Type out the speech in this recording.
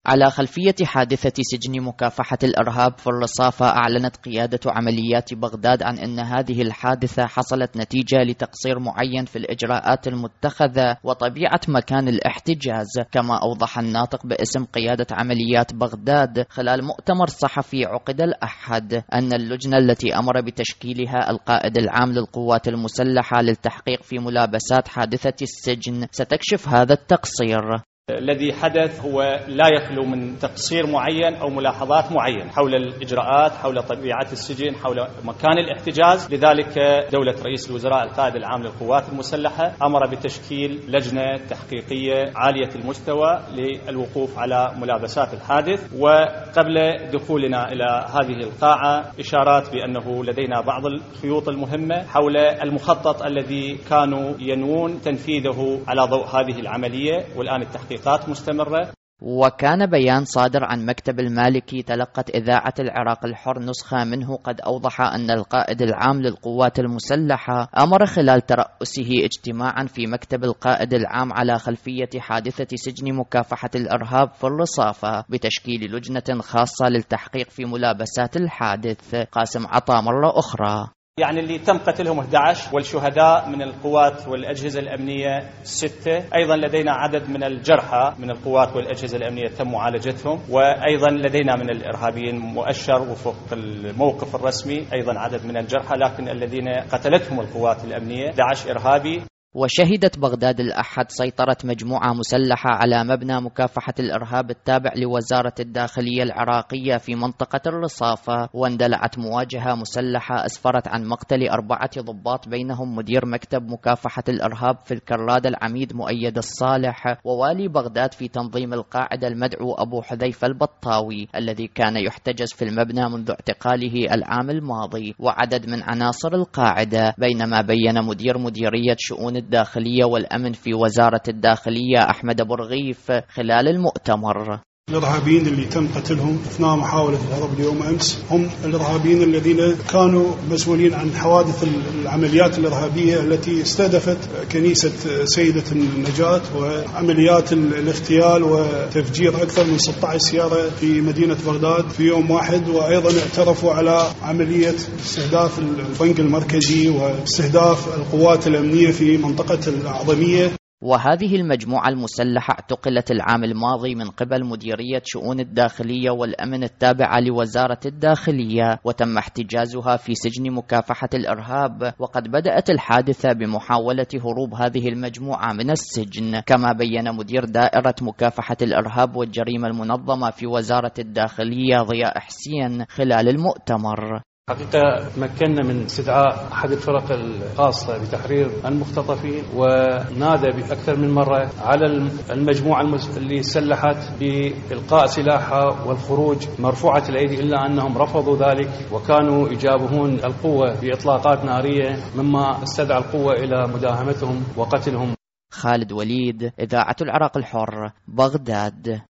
على خلفية حادثة سجن مكافحة الإرهاب في الرصافة، أعلنت قيادة عمليات بغداد عن أن هذه الحادثة حصلت نتيجة لتقصير معين في الإجراءات المتخذة وطبيعة مكان الاحتجاز. كما أوضح الناطق باسم قيادة عمليات بغداد خلال مؤتمر صحفي عقد الأحد أن اللجنة التي أمر بتشكيلها القائد العام للقوات المسلحة للتحقيق في ملابسات حادثة السجن ستكشف هذا التقصير. الذي حدث هو لا يخلو من تقصير معين أو ملاحظات معينة حول الإجراءات، حول طبيعة السجن، حول مكان الاحتجاز. لذلك دولة رئيس الوزراء القائد العام للقوات المسلحة أمر بتشكيل لجنة تحقيقية عالية المستوى للوقوف على ملابسات الحادث. وقبل دخولنا إلى هذه القاعة إشارات بأنه لدينا بعض الخيوط المهمة حول المخطط الذي كانوا ينوون تنفيذه على ضوء هذه العملية، والآن التحقيق مستمرة. وكان بيان صادر عن مكتب المالكي تلقت إذاعة العراق الحر نسخة منه قد أوضح أن القائد العام للقوات المسلحة أمر خلال ترأسه اجتماعا في مكتب القائد العام على خلفية حادثة سجن مكافحة الإرهاب في الرصافة بتشكيل لجنة خاصة للتحقيق في ملابسات الحادث. قاسم عطا مرة أخرى: يعني اللي تم قتلهم 11 والشهداء من القوات والأجهزة الأمنية 6. أيضا لدينا عدد من الجرحى من القوات والأجهزة الأمنية تم معالجتهم، وأيضا لدينا من الإرهابيين مؤشر وفق الموقف الرسمي أيضا عدد من الجرحى، لكن الذين قتلتهم القوات الأمنية 11 إرهابي. وشهدت بغداد الأحد سيطرة مجموعة مسلحة على مبنى مكافحة الإرهاب التابع لوزارة الداخلية العراقية في منطقة الرصافة، واندلعت مواجهة مسلحة أسفرت عن مقتل 4 ضباط بينهم مدير مكتب مكافحة الإرهاب في الكرادة العميد مؤيد الصالح، ووالي بغداد في تنظيم القاعدة المدعو أبو حذيفة البطاوي الذي كان يحتجز في المبنى منذ اعتقاله العام الماضي، وعدد من عناصر القاعدة. بينما بين مديرية شؤون الداخلية والأمن في وزارة الداخلية أحمد برغيف خلال المؤتمر: الإرهابيين اللي تم قتلهم أثناء محاولة الهرب اليوم أمس هم الإرهابيين الذين كانوا مسؤولين عن حوادث العمليات الإرهابية التي استهدفت كنيسة سيدة النجاة وعمليات الاغتيال وتفجير أكثر من 16 سيارة في مدينة بغداد في يوم واحد. وأيضا اعترفوا على عملية استهداف البنك المركزي واستهداف القوات الأمنية في منطقة الأعظمية. وهذه المجموعة المسلحة اعتقلت العام الماضي من قبل مديرية شؤون الداخلية والأمن التابعة لوزارة الداخلية، وتم احتجازها في سجن مكافحة الإرهاب. وقد بدأت الحادثة بمحاولة هروب هذه المجموعة من السجن. كما بين مدير دائرة مكافحة الإرهاب والجريمة المنظمة في وزارة الداخلية ضياء حسين خلال المؤتمر: حقيقة تمكنا من استدعاء أحد الفرق الخاصة بتحرير المختطفين، ونادى بأكثر من مرة على المجموعة اللي سلحت بإلقاء سلاحها والخروج مرفوعة الأيدي، إلا أنهم رفضوا ذلك وكانوا يجابهون القوة بإطلاقات نارية، مما استدعى القوة إلى مداهمتهم وقتلهم. خالد وليد، إذاعة العراق الحر، بغداد.